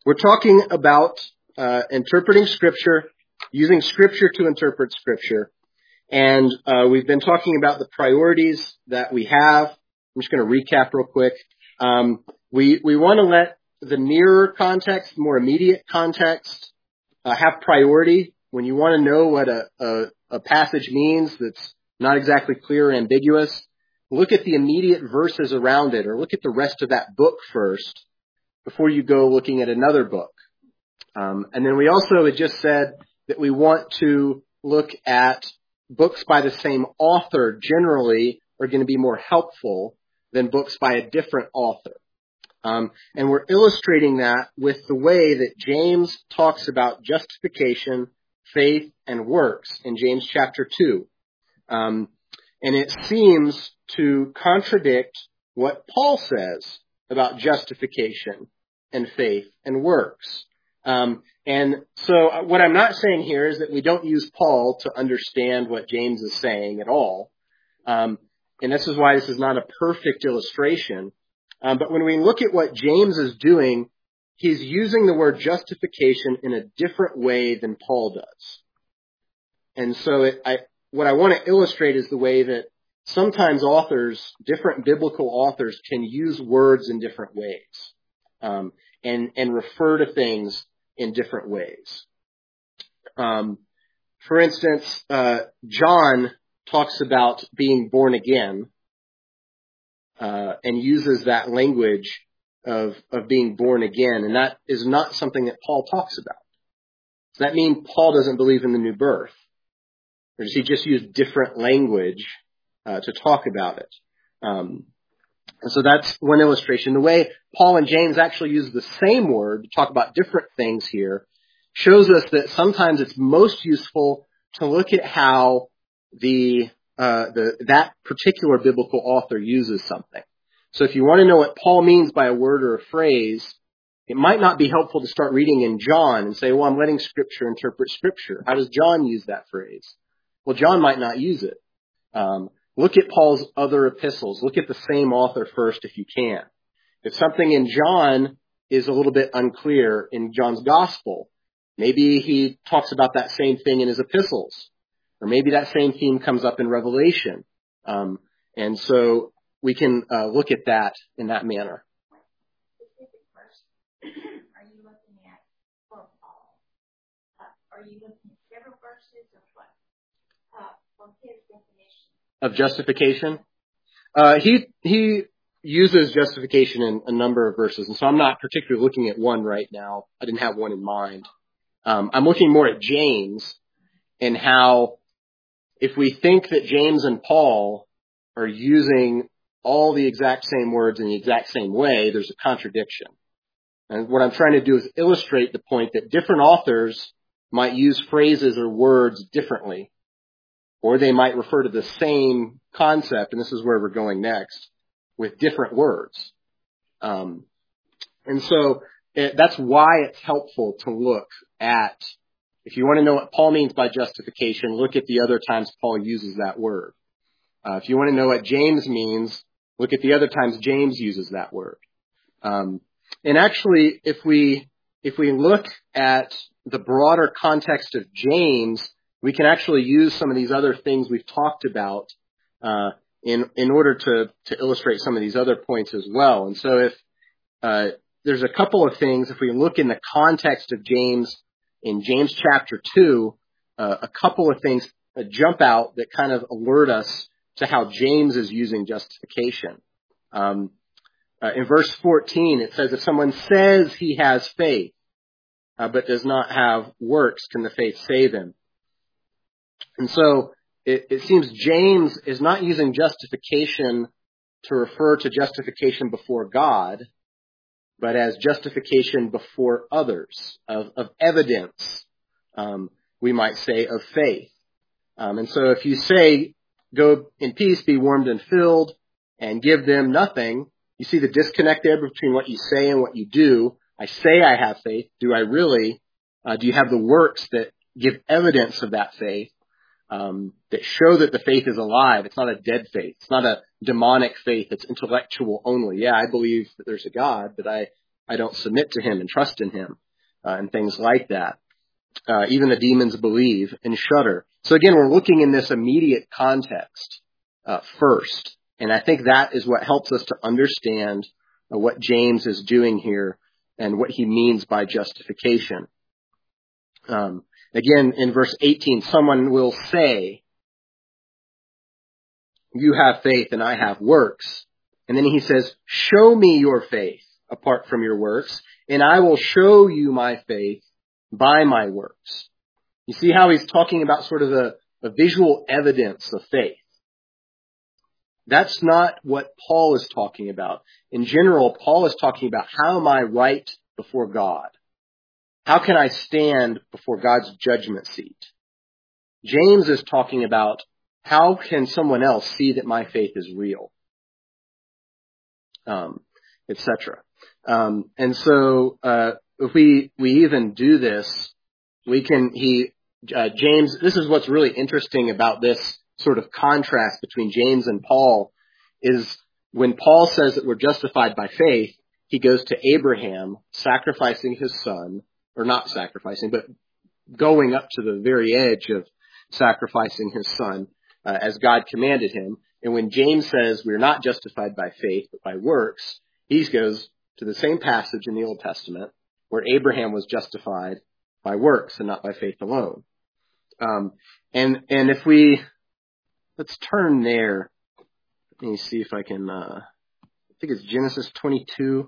We're talking about interpreting Scripture, using Scripture to interpret Scripture. And we've been talking about the priorities that we have. I'm just going to recap real quick. We want to let the nearer context, more immediate context, have priority. When you want to know what a passage means that's not exactly clear or ambiguous, look at the immediate verses around it, or look at the rest of that book first before you go looking at another book. And then we also had just said that we want to look at books by the same author generally are going to be more helpful than books by a different author. And we're illustrating that with the way that James talks about justification, faith, and works in James chapter 2. And it seems to contradict what Paul says about justification and faith and works. And so what I'm not saying here is that we don't use Paul to understand what James is saying at all. And this is why this is not a perfect illustration. But when we look at what James is doing, he's using the word justification in a different way than Paul does. And so what I want to illustrate is the way that sometimes authors, different biblical authors, can use words in different ways, and refer to things in different ways. For instance, John talks about being born again, and uses that language of being born again, and that is not something that Paul talks about. Does that mean Paul doesn't believe in the new birth? Or does he just use different language to talk about it? And so that's one illustration. The way Paul and James actually use the same word to talk about different things here shows us that sometimes it's most useful to look at how that particular biblical author uses something. So if you want to know what Paul means by a word or a phrase, it might not be helpful to start reading in John and say, well, I'm letting Scripture interpret Scripture. How does John use that phrase? Well, John might not use it. Look at Paul's other epistles. Look at the same author first if you can. If something in John is a little bit unclear in John's gospel, maybe he talks about that same thing in his epistles. Or maybe that same theme comes up in Revelation. And so we can look at that in that manner. Are you looking at for Paul? Are you looking at several verses or what? From his definition Of justification? He uses justification in a number of verses, and so I'm not particularly looking at one right now. I didn't have one in mind. I'm looking more at James and how if we think that James and Paul are using all the exact same words in the exact same way, there's a contradiction. And what I'm trying to do is illustrate the point that different authors might use phrases or words differently, or they might refer to the same concept, and this is where we're going next, with different words. And so that's why it's helpful to look at, if you want to know what Paul means by justification, look at the other times Paul uses that word. If you want to know what James means, look at the other times James uses that word. And actually, if we look at the broader context of James, we can actually use some of these other things we've talked about in order to illustrate some of these other points as well. And so if there's a couple of things, if we look in the context of James, in James chapter 2, a couple of things jump out that kind of alert us to how James is using justification. In verse 14, it says, if someone says he has faith, but does not have works, can the faith save him? And so it seems James is not using justification to refer to justification before God, but as justification before others, of evidence, we might say, of faith. And so if you say, go in peace, be warmed and filled, and give them nothing, you see the disconnect there between what you say and what you do. I say I have faith. Do I really? Do you have the works that give evidence of that faith, that show that the faith is alive? It's not a dead faith. It's not a demonic faith. It's intellectual only. Yeah, I believe that there's a God, but I don't submit to him and trust in him, and things like that. Even the demons believe and shudder. So again, we're looking in this immediate context first. And I think that is what helps us to understand what James is doing here and what he means by justification. Again, in verse 18, someone will say, you have faith and I have works. And then he says, show me your faith apart from your works, and I will show you my faith by my works. You see how he's talking about sort of a visual evidence of faith. That's not what Paul is talking about. In general, Paul is talking about how am I right before God? How can I stand before God's judgment seat? James is talking about how can someone else see that my faith is real, etc. And so if we even do this, James, this is what's really interesting about this sort of contrast between James and Paul, is when Paul says that we're justified by faith, he goes to Abraham sacrificing his son, or not sacrificing, but going up to the very edge of sacrificing his son as God commanded him. And when James says we're not justified by faith but by works, he goes to the same passage in the Old Testament where Abraham was justified by works and not by faith alone. And if let's turn there. Let me see if I can, I think it's Genesis 22.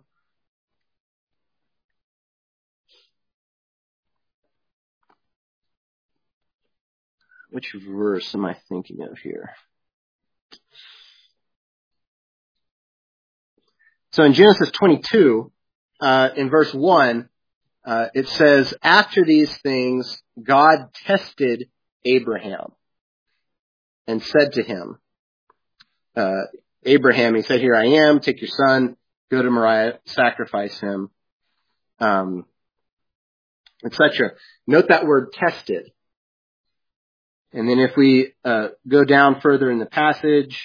Which verse am I thinking of here? So in Genesis 22, in verse 1, it says, after these things, God tested Abraham and said to him, Abraham, he said, here I am, take your son, go to Moriah, sacrifice him, etc. Note that word tested. And then if we go down further in the passage,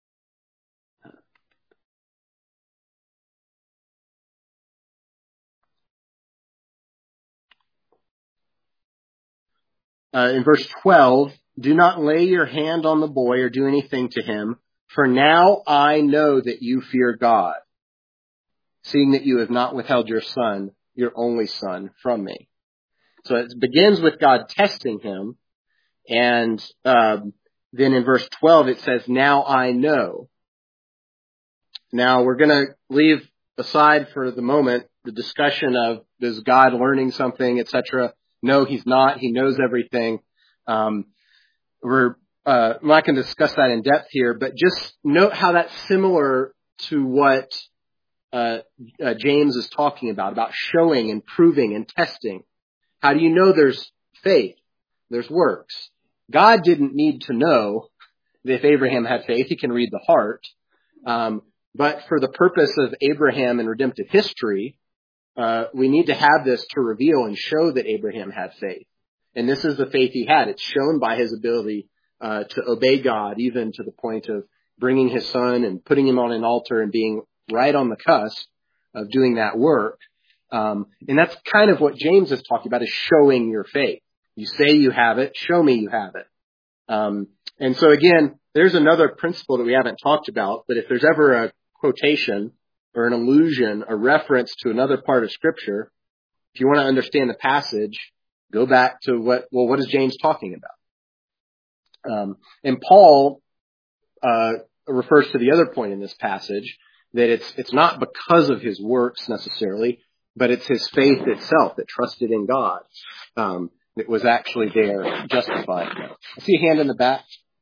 in verse 12, do not lay your hand on the boy or do anything to him, for now I know that you fear God, seeing that you have not withheld your son, your only son, from me. So it begins with God testing him. And then in verse 12 it says, now I know. Now we're going to leave aside for the moment the discussion of is God learning something, etc. No, he's not. He knows everything. We're not going to discuss that in depth here, but just note how that's similar to what James is talking about showing and proving and testing. How do you know there's faith? There's works. God didn't need to know that if Abraham had faith. He can read the heart. But for the purpose of Abraham and redemptive history, we need to have this to reveal and show that Abraham had faith. And this is the faith he had. It's shown by his ability to obey God, even to the point of bringing his son and putting him on an altar and being right on the cusp of doing that work. And that's kind of what James is talking about, is showing your faith. You say you have it, show me you have it. And so again, there's another principle that we haven't talked about, but if there's ever a quotation or an allusion, a reference to another part of Scripture, if you want to understand the passage, go back to what is James talking about? And Paul refers to the other point in this passage, that it's not because of his works necessarily, but it's his faith itself that trusted in God that was actually there, justified. I see a hand in the back.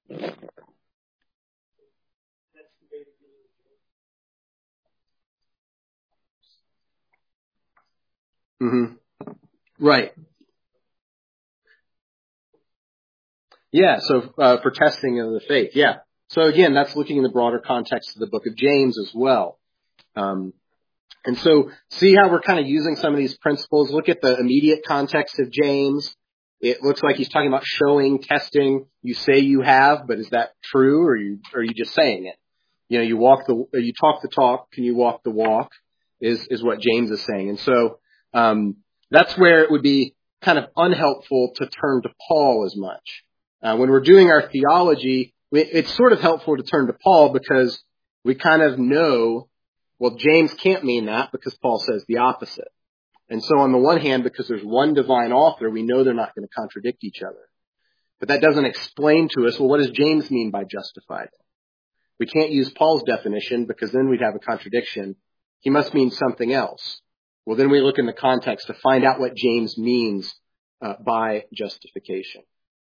Mm-hmm. Right. Yeah, so for testing of the faith, yeah. So again, that's looking in the broader context of the book of James as well. And so see how we're kind of using some of these principles. Look at the immediate context of James. It looks like he's talking about showing, testing. You say you have, but is that true, or are you just saying it? You know, you talk the talk. Can you walk the walk? is what James is saying. And so that's where it would be kind of unhelpful to turn to Paul as much. When we're doing our theology, it's sort of helpful to turn to Paul because we kind of know, well, James can't mean that because Paul says the opposite. And so on the one hand, because there's one divine author, we know they're not going to contradict each other. But that doesn't explain to us, well, what does James mean by justified? We can't use Paul's definition because then we'd have a contradiction. He must mean something else. Well, then we look in the context to find out what James means by justification.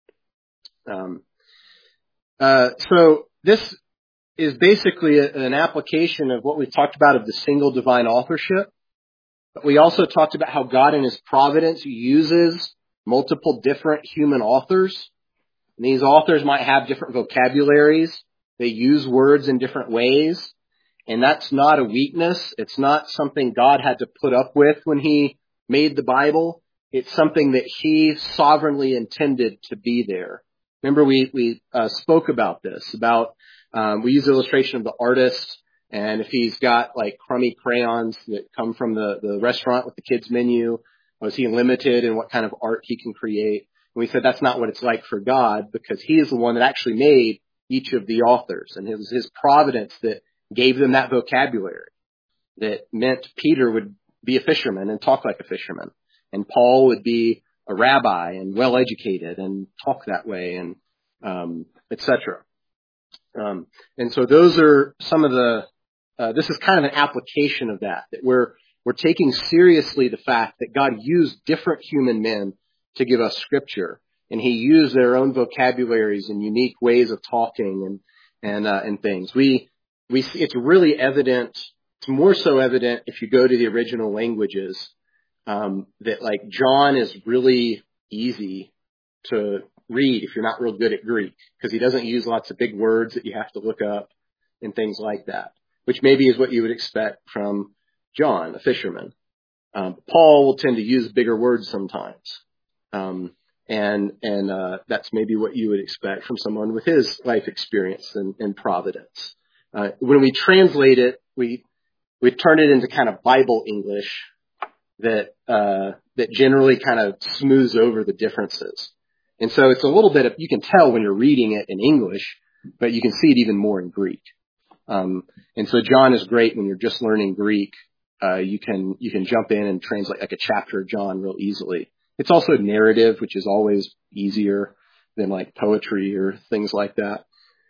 So this is basically an application of what we've talked about of the single divine authorship. But we also talked about how God in his providence uses multiple different human authors. And these authors might have different vocabularies. They use words in different ways. And that's not a weakness. It's not something God had to put up with when he made the Bible. It's something that he sovereignly intended to be there. Remember, we spoke about this, we use the illustration of the artist, and if he's got like crummy crayons that come from the restaurant with the kids menu, was he limited in what kind of art he can create? And we said that's not what it's like for God, because he is the one that actually made each of the authors, and it was his providence that gave them that vocabulary that meant Peter would be a fisherman and talk like a fisherman, and Paul would be a rabbi and well-educated and talk that way, and etc. And so those are some of this is kind of an application of that we're taking seriously the fact that God used different human men to give us Scripture, and he used their own vocabularies and unique ways of talking and things. It's really evident. It's more so evident if you go to the original languages, that like John is really easy to read if you're not real good at Greek, because he doesn't use lots of big words that you have to look up and things like that, which maybe is what you would expect from John, a fisherman. Paul will tend to use bigger words sometimes. And that's maybe what you would expect from someone with his life experience and providence. When we translate it, we turn it into kind of Bible English that generally kind of smooths over the differences. And so it's a little bit you can tell when you're reading it in English, but you can see it even more in Greek. And so John is great when you're just learning Greek. You can jump in and translate like a chapter of John real easily. It's also narrative, which is always easier than like poetry or things like that.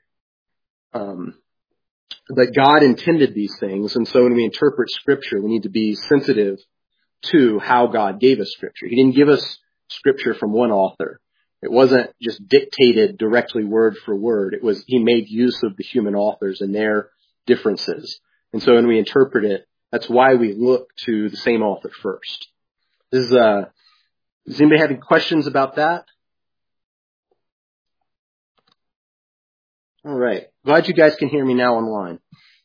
But God intended these things, and so when we interpret Scripture, we need to be sensitive to how God gave us Scripture. He didn't give us Scripture from one author. It wasn't just dictated directly word for word. he made use of the human authors and their differences. And so when we interpret it, that's why we look to the same author first. Does anybody have any questions about that? All right. Glad you guys can hear me now online.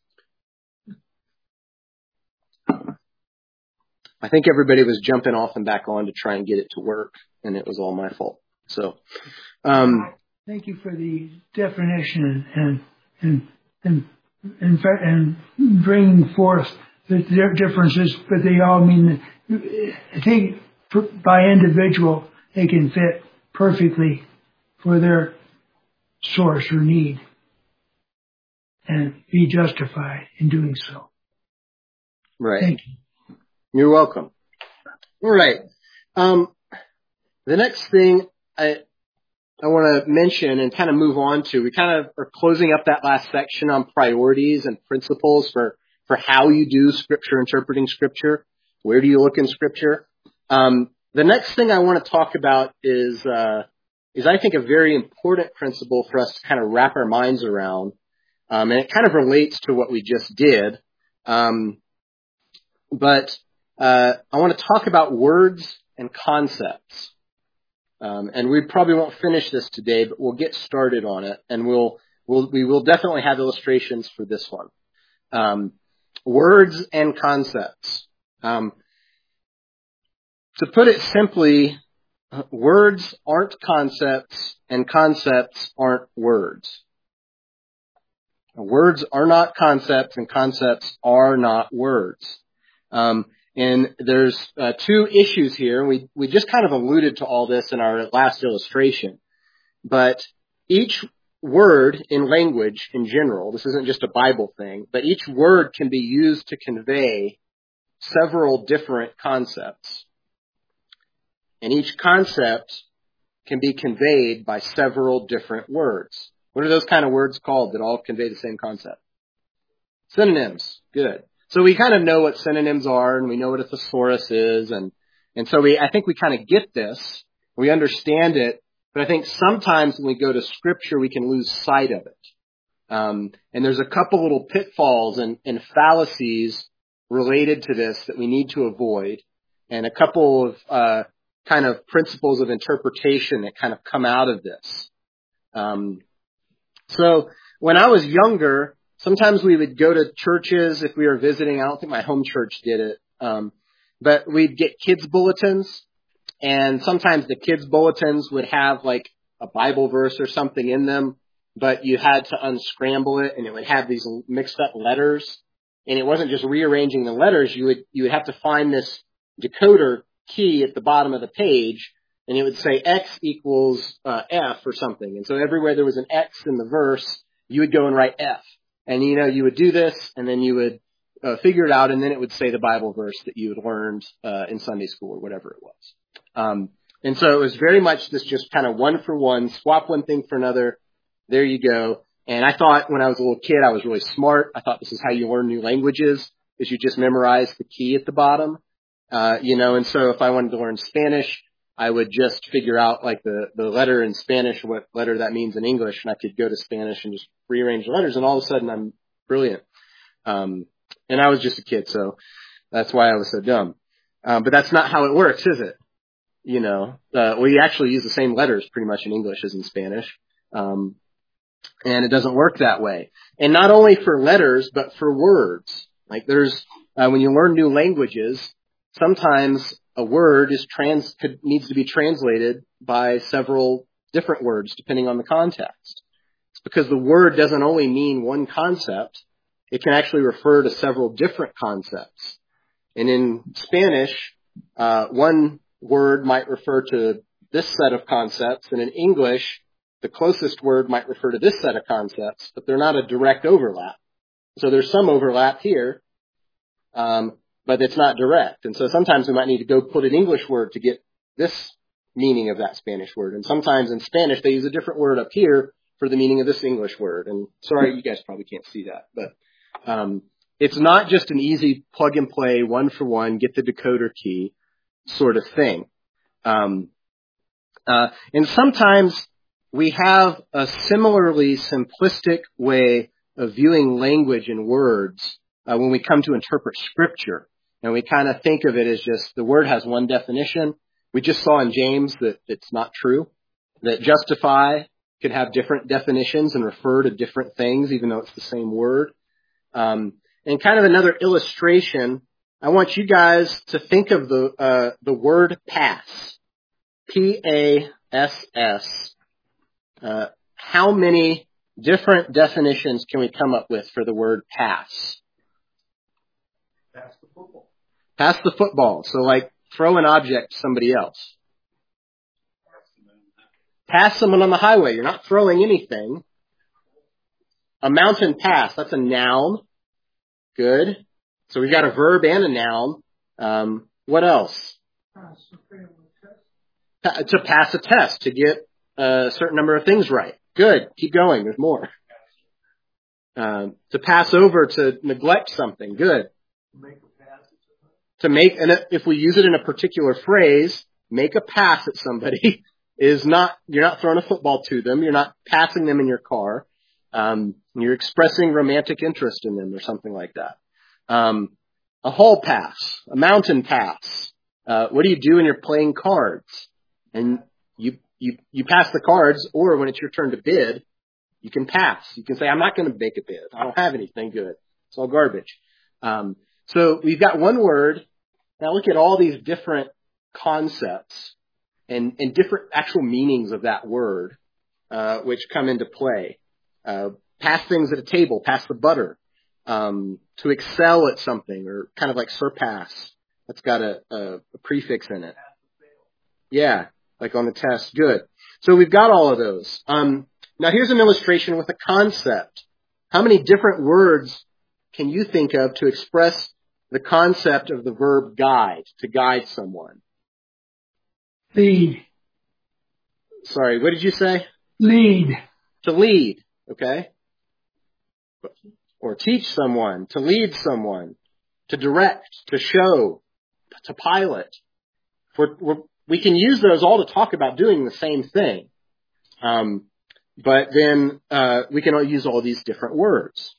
I think everybody was jumping off and back on to try and get it to work, and it was all my fault. So, thank you for the definition and bringing forth the differences, but they all mean that I think by individual they can fit perfectly for their source or need and be justified in doing so. Right. Thank you. You're welcome. All right. The next thing I want to mention and kind of move on to, we kind of are closing up that last section on priorities and principles for how you do Scripture, interpreting Scripture. Where do you look in Scripture? The next thing I want to talk about is I think a very important principle for us to kind of wrap our minds around. And it kind of relates to what we just did. But I want to talk about words and concepts. And we probably won't finish this today, but we'll get started on it, and we will definitely have illustrations for this one. Words and concepts. To put it simply, words aren't concepts, and concepts aren't words. Words are not concepts, and concepts are not words. And there's two issues here, and we just kind of alluded to all this in our last illustration. But each word in language in general, this isn't just a Bible thing, but each word can be used to convey several different concepts. And each concept can be conveyed by several different words. What are those kind of words called that all convey the same concept? Synonyms. Good. So we kind of know what synonyms are, and we know what a thesaurus is, and so I think we kind of get this. We understand it, but I think sometimes when we go to Scripture, we can lose sight of it. And there's a couple little pitfalls and fallacies related to this that we need to avoid, and a couple of kind of principles of interpretation that kind of come out of this. So when I was younger, sometimes we would go to churches if we were visiting. I don't think my home church did it. But we'd get kids' bulletins, and sometimes the kids' bulletins would have like a Bible verse or something in them, but you had to unscramble it, and it would have these mixed up letters. And it wasn't just rearranging the letters. You would have to find this decoder key at the bottom of the page, and it would say X equals F or something. And so everywhere there was an X in the verse, you would go and write F. And, you would do this, and then you would figure it out, and then it would say the Bible verse that you had learned in Sunday school or whatever it was. And so it was very much this just kind of one for one, swap one thing for another. There you go. And I thought when I was a little kid, I was really smart. I thought this is how you learn new languages, is you just memorize the key at the bottom. And so if I wanted to learn Spanish, I would just figure out like the letter in Spanish, what letter that means in English, and I could go to Spanish and just rearrange the letters, and all of a sudden I'm brilliant. And I was just a kid, so that's why I was so dumb. But that's not how it works, is it? We actually use the same letters pretty much in English as in Spanish. And it doesn't work that way. And not only for letters, but for words. Like there's, when you learn new languages, sometimes a word needs to be translated by several different words depending on the context. It's because the word doesn't only mean one concept. It can actually refer to several different concepts. And in Spanish, one word might refer to this set of concepts, and in English, the closest word might refer to this set of concepts, but they're not a direct overlap. So there's some overlap here, but it's not direct. And so sometimes we might need to go put an English word to get this meaning of that Spanish word. And sometimes in Spanish, they use a different word up here for the meaning of this English word. And sorry, you guys probably can't see that, but it's not just an easy plug and play, one for one, get the decoder key sort of thing. And sometimes we have a similarly simplistic way of viewing language and words when we come to interpret Scripture. And we kind of think of it as just the word has one definition. We just saw in James that it's not true, that justify could have different definitions and refer to different things, even though it's the same word. And kind of another illustration, I want you guys to think of the word pass, P-A-S-S. How many different definitions can we come up with for the word pass? Pass the football. Pass the football. So like throw an object to somebody else. Pass someone on the highway. You're not throwing anything. A mountain pass. That's a noun. Good. So we've got a verb and a noun. What else? To pass a test, to get a certain number of things right. Good. Keep going. There's more. To pass over, to neglect something. Good. To make, and if we use it in a particular phrase, make a pass at somebody is not, you're not throwing a football to them. You're not passing them in your car. You're expressing romantic interest in them or something like that. A hall pass, a mountain pass. What do you do when you're playing cards? And you pass the cards, or when it's your turn to bid, you can pass. You can say, I'm not going to make a bid. I don't have anything good. It's all garbage. So we've got one word. Now look at all these different concepts and different actual meanings of that word, which come into play. Pass things at a table, pass the butter. to excel at something, or kind of like surpass. That's got a prefix in it. Yeah, like on the test. Good. So we've got all of those. Now here's an illustration with a concept. How many different words can you think of to express the concept of the verb guide, to guide someone? Lead. Sorry, what did you say? Lead. To lead, okay? Or teach someone, to lead someone, to direct, to show, to pilot. We can use those all to talk about doing the same thing. But then we can all use all these different words.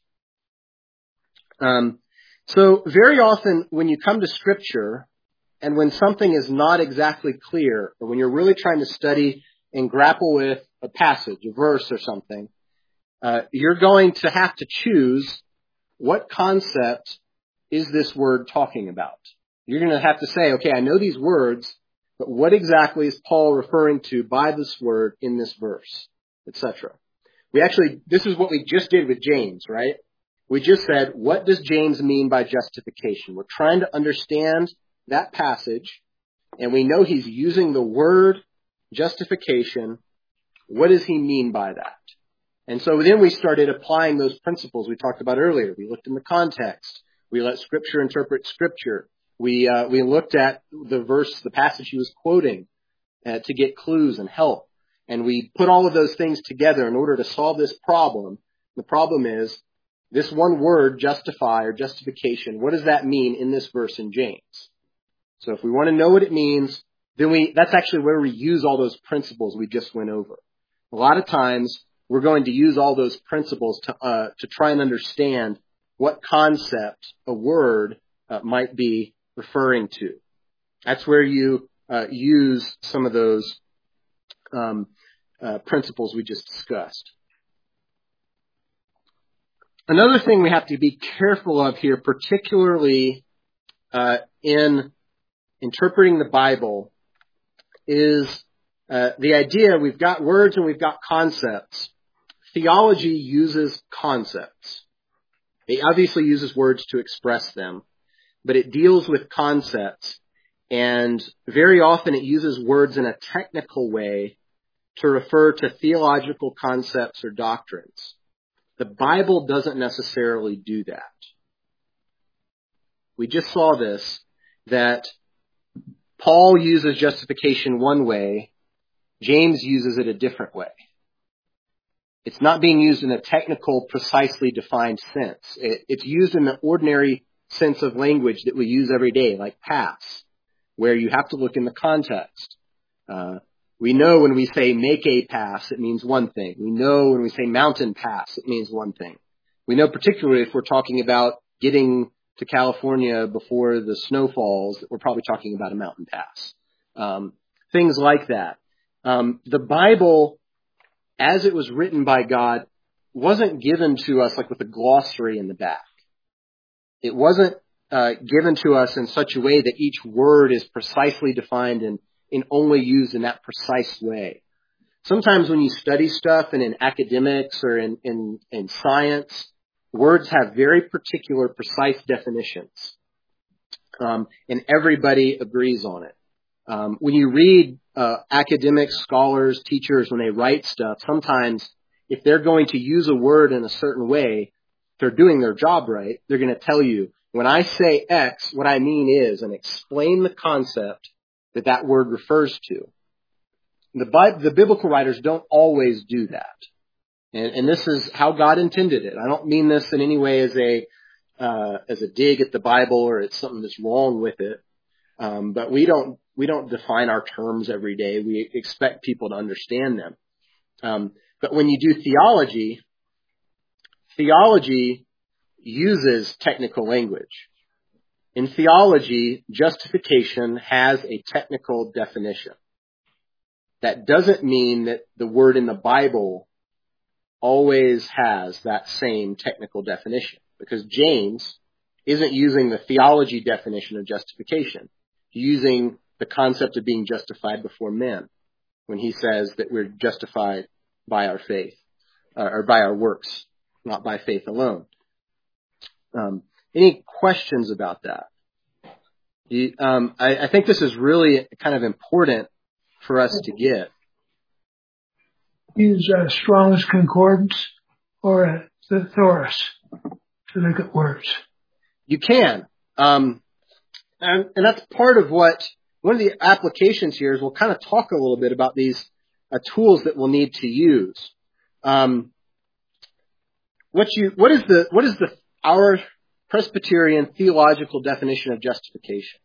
So very often when you come to Scripture, and when something is not exactly clear, or when you're really trying to study and grapple with a passage, a verse or something, you're going to have to choose what concept is this word talking about. You're going to have to say, okay, I know these words, but what exactly is Paul referring to by this word in this verse, etc. This is what we just did with James, right? We just said, what does James mean by justification? We're trying to understand that passage, and we know he's using the word justification. What does he mean by that? And so then we started applying those principles we talked about earlier. We looked in the context. We let Scripture interpret Scripture. We looked at the passage he was quoting to get clues and help. And we put all of those things together in order to solve this problem. The problem is this one word, justify or justification. What does that mean in this verse in James? So if we want to know what it means, then that's actually where we use all those principles we just went over. A lot of times we're going to use all those principles to try and understand what concept a word might be referring to. That's where you use some of those principles we just discussed. Another thing we have to be careful of here, particularly in interpreting the Bible, is the idea we've got words and we've got concepts. Theology uses concepts. It obviously uses words to express them, but it deals with concepts, and very often it uses words in a technical way to refer to theological concepts or doctrines. The Bible doesn't necessarily do that. We just saw this, that Paul uses justification one way, James uses it a different way. It's not being used in a technical, precisely defined sense. It's used in the ordinary sense of language that we use every day, like pass, where you have to look in the context. We know when we say make a pass, it means one thing. We know when we say mountain pass, it means one thing. We know particularly if we're talking about getting to California before the snow falls, that we're probably talking about a mountain pass. Things like that. The Bible, as it was written by God, wasn't given to us like with a glossary in the back. It wasn't given to us in such a way that each word is precisely defined and only used in that precise way. Sometimes when you study stuff and in academics or in science, words have very particular, precise definitions. And everybody agrees on it. When you read academics, scholars, teachers, when they write stuff, sometimes if they're going to use a word in a certain way, if they're doing their job right, they're going to tell you, when I say X, what I mean is, and explain the concept that word refers to. The biblical writers don't always do that. And this is how God intended it. I don't mean this in any way as a dig at the Bible or it's something that's wrong with it. But we don't define our terms every day. We expect people to understand them. But when you do theology uses technical language. In theology, justification has a technical definition. That doesn't mean that the word in the Bible always has that same technical definition, because James isn't using the theology definition of justification. He's using the concept of being justified before men when he says that we're justified by our faith, or by our works, not by faith alone. Any questions about that? I think this is really kind of important for us to get. Use Strong's Concordance or the Thesaurus to look at words. You can. And that's part of one of the applications here is we'll kind of talk a little bit about these tools that we'll need to use. What is our Presbyterian theological definition of justification?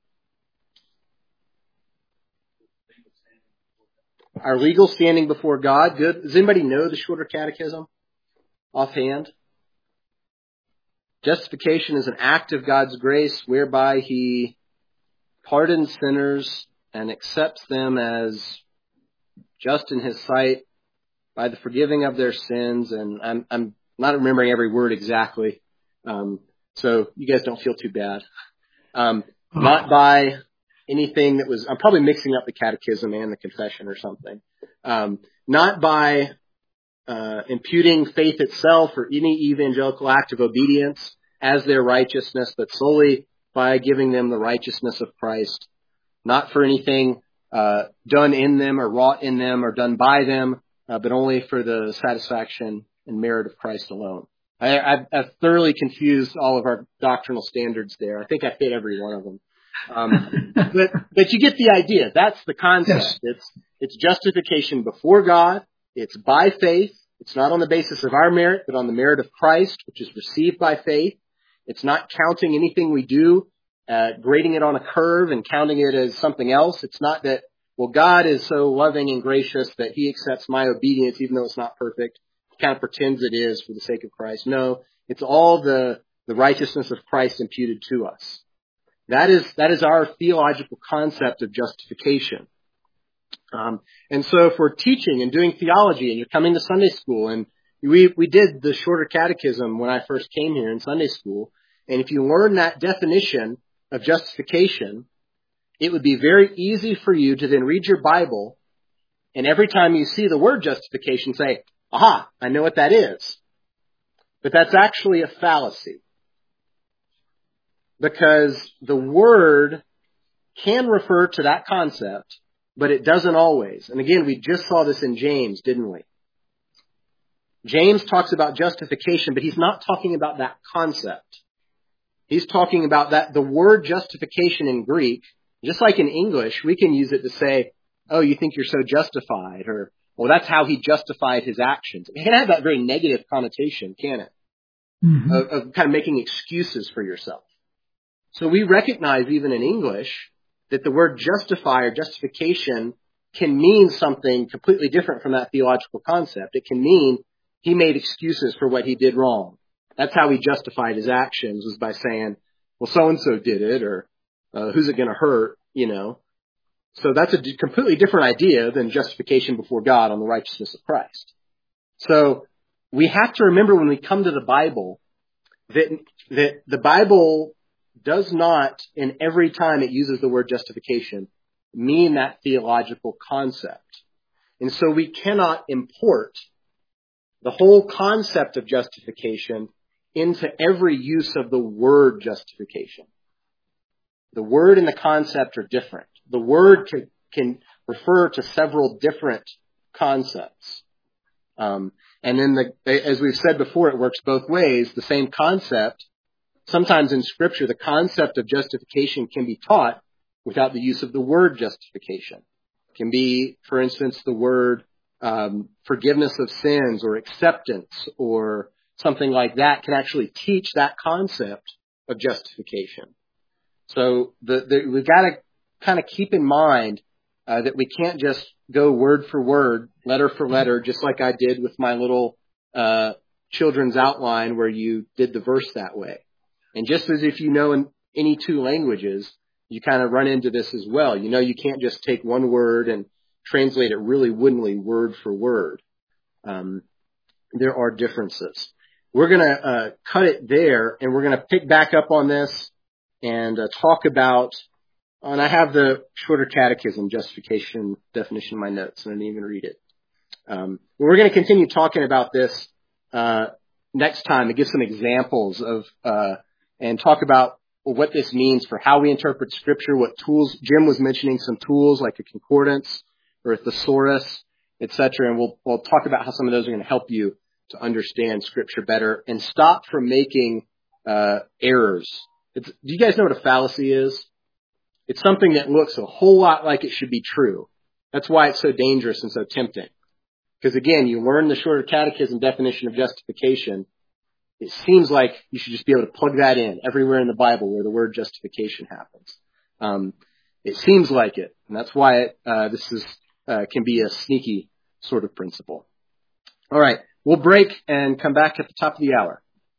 Our legal standing before God. Good. Does anybody know the Shorter Catechism offhand? Justification is an act of God's grace whereby He pardons sinners and accepts them as just in His sight by the forgiving of their sins. And I'm not remembering every word exactly, so you guys don't feel too bad. Not by anything that was, I'm probably mixing up the catechism and the confession or something. Not by imputing faith itself or any evangelical act of obedience as their righteousness, but solely by giving them the righteousness of Christ. Not for anything done in them or wrought in them or done by them, but only for the satisfaction and merit of Christ alone. I've thoroughly confused all of our doctrinal standards there. I think I fit every one of them. But you get the idea. That's the concept. Yes. It's justification before God. It's by faith. It's not on the basis of our merit, but on the merit of Christ, which is received by faith. It's not counting anything we do, grading it on a curve and counting it as something else. It's not that, well, God is so loving and gracious that He accepts my obedience even though it's not perfect. He kind of pretends it is for the sake of Christ. No, it's all the righteousness of Christ imputed to us. That is our theological concept of justification. And so if we're teaching and doing theology and you're coming to Sunday school, and we did the Shorter Catechism when I first came here in Sunday school, and if you learn that definition of justification, it would be very easy for you to then read your Bible, and every time you see the word justification, say, aha, I know what that is. But that's actually a fallacy. Because the word can refer to that concept, but it doesn't always. And again, we just saw this in James, didn't we? James talks about justification, but he's not talking about that concept. He's talking about that the word justification in Greek, just like in English, we can use it to say, oh, you think you're so justified, or, well, that's how he justified his actions. It can have that very negative connotation, can it? Mm-hmm. Of kind of making excuses for yourself. So we recognize even in English that the word justify or justification can mean something completely different from that theological concept. It can mean he made excuses for what he did wrong. That's how he justified his actions, was by saying, well, so-and-so did it, or who's it going to hurt, you know. So that's a completely different idea than justification before God on the righteousness of Christ. So we have to remember when we come to the Bible that the Bible does not, in every time it uses the word justification, mean that theological concept. And so we cannot import the whole concept of justification into every use of the word justification. The word and the concept are different. The word can refer to several different concepts. And then, as we've said before, it works both ways. The same concept, sometimes in Scripture, the concept of justification can be taught without the use of the word justification. It can be, for instance, the word forgiveness of sins or acceptance or something like that can actually teach that concept of justification. So we've got to kind of keep in mind that we can't just go word for word, letter for letter, just like I did with my little children's outline where you did the verse that way. And just as if you know in any two languages, you kind of run into this as well. You know, you can't just take one word and translate it really woodenly word for word. There are differences. We're going to cut it there, and we're going to pick back up on this and talk about, and I have the Shorter Catechism justification definition in my notes, and I didn't even read it. We're going to continue talking about this next time and give some examples of, and talk about what this means for how we interpret Scripture, what tools. Jim was mentioning some tools like a concordance or a thesaurus, etc. And we'll talk about how some of those are going to help you to understand Scripture better and stop from making errors. Do you guys know what a fallacy is? It's something that looks a whole lot like it should be true. That's why it's so dangerous and so tempting. Because again, you learn the Shorter Catechism definition of justification. It seems like you should just be able to plug that in everywhere in the Bible where the word justification happens. It seems like it, and that's why this can be a sneaky sort of principle. All right, we'll break and come back at the top of the hour.